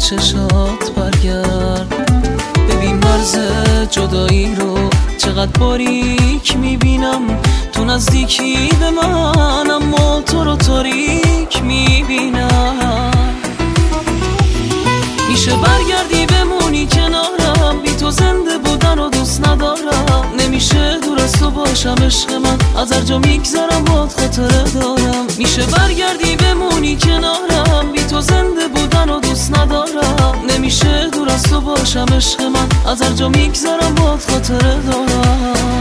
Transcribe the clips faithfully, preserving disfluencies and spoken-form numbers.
چشات برگرد. ببین مرز جدایی رو چقدر باریک میبینم، تو نزدیکی به من اما تو رو تاریک میبینم. میشه برگردی بمونی کنارم، بی تو زنده بودن و دوست ندارم. نمیشه دور از تو باشم عشق من، از هر جا میگذرم باد خاطره دارم. میشه برگردی بمونی کنارم، بی تو زنده بودن و دوست ندارم. نمیشه دور از تو باشم عشق من، از هر جا میگذرم باد خاطره دارم.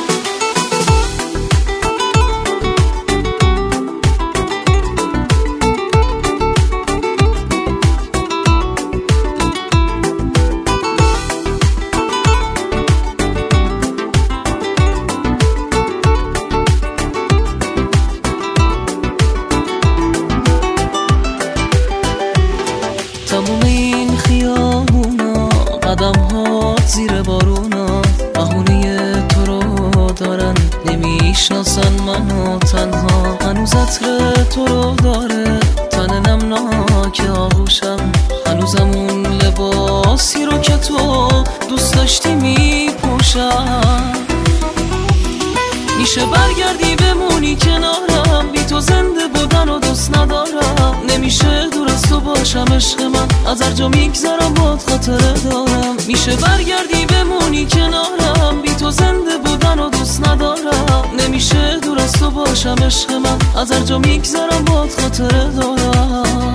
تموم این خیابونا قدم ها زیر بارونا، بهونه تو رو دارن نمیشناسن منو تنها. هنوز عطر تو رو داره تن نمناک آغوشم، هنوزم اون لباسی رو که تو دوست داشتی میپوشم. میشه برگردی بمونی کنارم، بی تو زنده بودن و دوست ندارم. نمیشه دور از تو باشم عشق من، از هر جا میگذرم باد خاطره دارم. میشه برگردی بمونی کنارم، بی تو زنده بودن و دوست ندارم. نمیشه دور از تو باشم عشق من، از هر جا میگذرم باد خاطره دارم.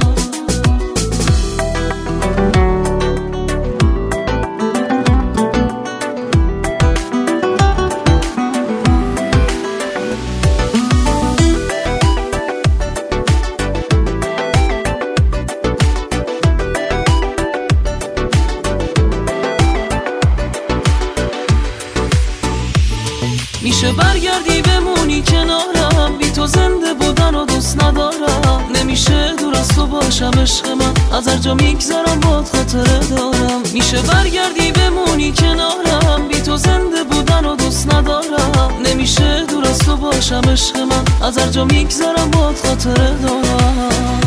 میشه برگردی بمونی کنارم، بی تو زنده بودن و دوست ندارم. نمیشه دور از تو باشم عشق من، از هر جا میگذرم باد خاطره دارم. میشه برگردی بمونی کنارم، بی تو زنده بودن و دوست ندارم. نمیشه دور از تو باشم عشق من، از هر جا میگذرم باد خاطره دارم.